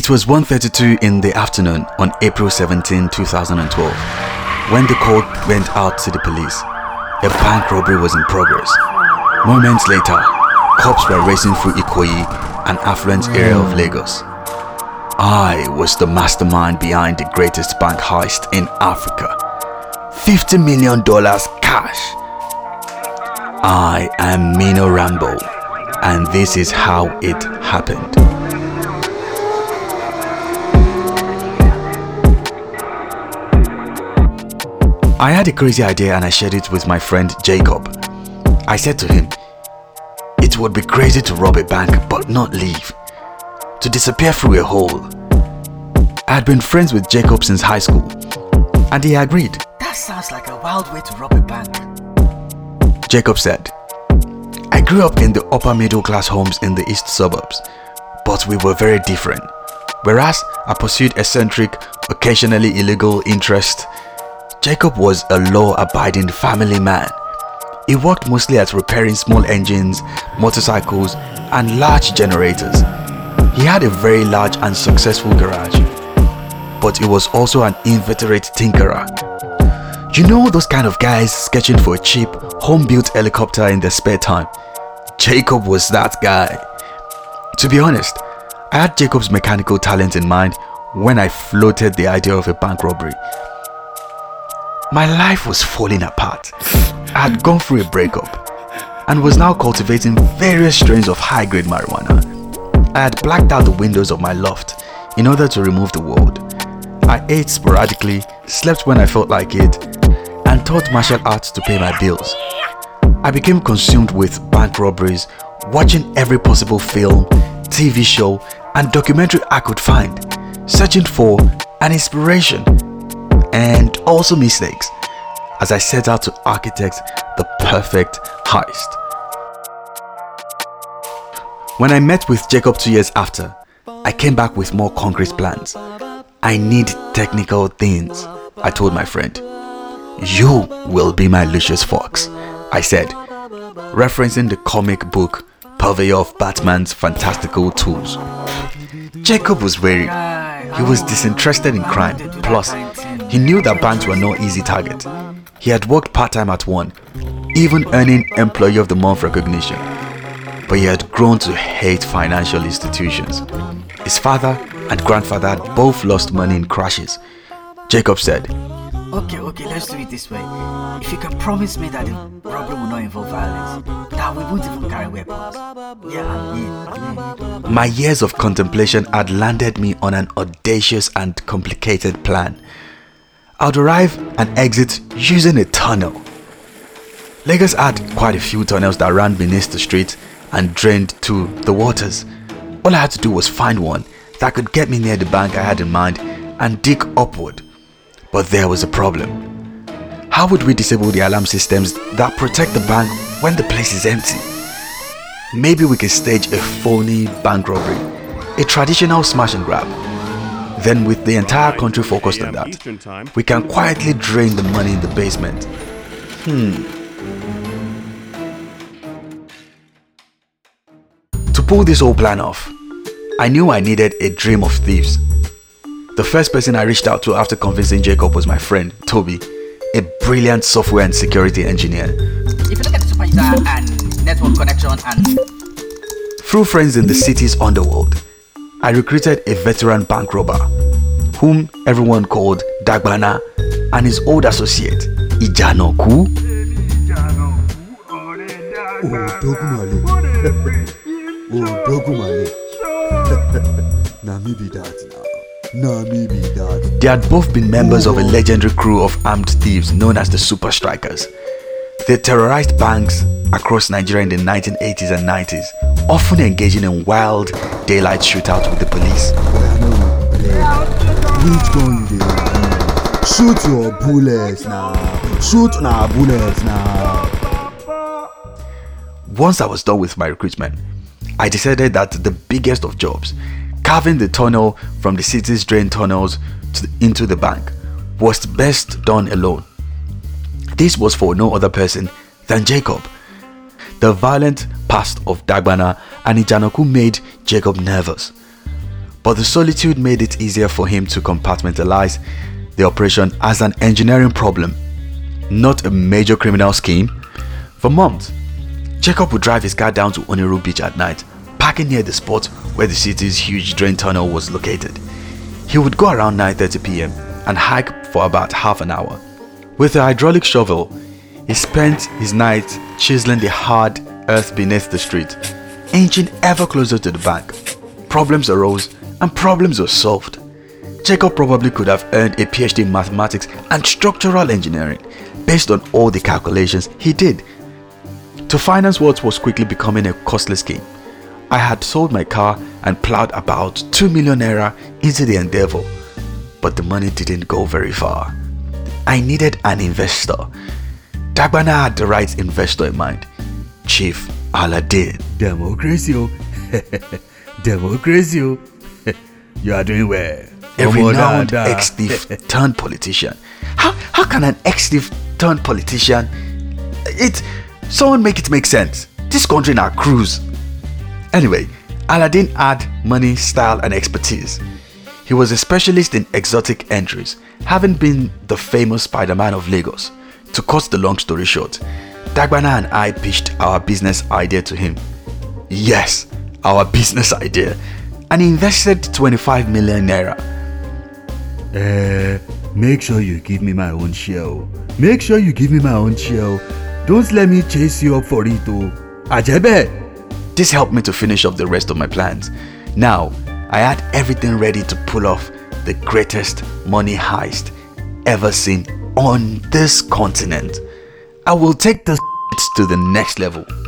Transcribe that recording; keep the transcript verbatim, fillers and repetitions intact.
It was one thirty-two in the afternoon on April seventeenth, two thousand twelve, when the call went out to the police. A bank robbery was in progress. Moments later, cops were racing through Ikoyi, an affluent area of Lagos. I was the mastermind behind the greatest bank heist in Africa. fifty million dollars cash. I am Mino Rambo, and this is how it happened. I had a crazy idea and I shared it with my friend Jacob. I said to him, it would be crazy to rob a bank but not leave, to disappear through a hole. I had been friends with Jacob since high school, and he agreed. That sounds like a wild way to rob a bank. Jacob said, I grew up in the upper middle class homes in the east suburbs, but we were very different. Whereas I pursued eccentric, occasionally illegal interests, Jacob was a law-abiding family man. He worked mostly at repairing small engines, motorcycles, and large generators. He had a very large and successful garage, but he was also an inveterate tinkerer. You know those kind of guys sketching for a cheap, home-built helicopter in their spare time? Jacob was that guy. To be honest, I had Jacob's mechanical talent in mind when I floated the idea of a bank robbery. My life was falling apart. I had gone through a breakup and was now cultivating various strains of high-grade marijuana. I had blacked out the windows of my loft in order to remove the world. I ate sporadically, slept when I felt like it, and taught martial arts to pay my bills. I became consumed with bank robberies, watching every possible film, T V show, and documentary I could find, searching for an inspiration and also mistakes as I set out to architect the perfect heist. When I met with Jacob two years after, I came back with more concrete plans. I need technical things, I told my friend. You will be my Lucius Fox, I said, referencing the comic book purveyor of Batman's fantastical tools. Jacob was wary. He was disinterested in crime, plus he knew that banks were no easy target. He had worked part-time at one, even earning Employee of the Month recognition. But he had grown to hate financial institutions. His father and grandfather had both lost money in crashes. Jacob said, Okay, okay, let's do it this way. If you can promise me that the robbery will not involve violence, that we won't even carry weapons. Yeah, I'm in, I'm in. My years of contemplation had landed me on an audacious and complicated plan. I'd arrive and exit using a tunnel. Lagos had quite a few tunnels that ran beneath the street and drained to the waters. All I had to do was find one that could get me near the bank I had in mind and dig upward. But there was a problem. How would we disable the alarm systems that protect the bank when the place is empty? Maybe we could stage a phony bank robbery, a traditional smash and grab. Then with the entire country focused on that, we can quietly drain the money in the basement. Hmm. To pull this whole plan off, I knew I needed a dream of thieves. The first person I reached out to after convincing Jacob was my friend, Toby, a brilliant software and security engineer. If you look at the superuser and network connection and... Through friends in the city's underworld, I recruited a veteran bank robber, whom everyone called Dagbana, and his old associate, Ijanoku. Oh, Dogumale. Oh, Dogumale. Na me be that now. No, maybe that. They had both been members of a legendary crew of armed thieves known as the Super Strikers. They terrorized banks across Nigeria in the nineteen eighties and nineties, often engaging in wild daylight shootouts with the police. Which gun you dey? Shoot your bullets now. Shoot na bullets now. Once I was done with my recruitment, I decided that the biggest of jobs, carving the tunnel from the city's drain tunnels to the, into the bank, was best done alone. This was for no other person than Jacob. The violent past of Dagbana and Ijanoku made Jacob nervous. but the solitude made it easier for him to compartmentalize the operation as an engineering problem, not a major criminal scheme. For months, Jacob would drive his car down to Oniru Beach at night, parking near the spot where the city's huge drain tunnel was located. He would go around nine thirty p m and hike for about half an hour. With a hydraulic shovel, he spent his night chiseling the hard earth beneath the street, inching ever closer to the bank. Problems arose and problems were solved. Jacob probably could have earned a P H D in mathematics and structural engineering based on all the calculations he did. To finance what was quickly becoming a costly scheme, I had sold my car and plowed about two million naira into the endeavor, but the money didn't go very far. I needed an investor. Dagbana had the right investor in mind, Chief Aladdin. Democracy, oh. Democracy, oh. You are doing well. A Omo renowned dada. ex-thief turned politician. How how can an ex-thief turned politician? It someone make it make sense. This country na cruise. Anyway, Aladdin had money, style, and expertise. He was a specialist in exotic entries, having been the famous Spider-Man of Lagos. To cut the long story short, Dagbana and I pitched our business idea to him. Yes, our business idea. And he invested twenty-five million naira. Uh, make sure you give me my own share. oh. Make sure you give me my own share. oh. Don't let me chase you up for it, oh. Ajebe. This helped me to finish off the rest of my plans. Now, I had everything ready to pull off the greatest money heist ever seen on this continent. I will take this to the next level.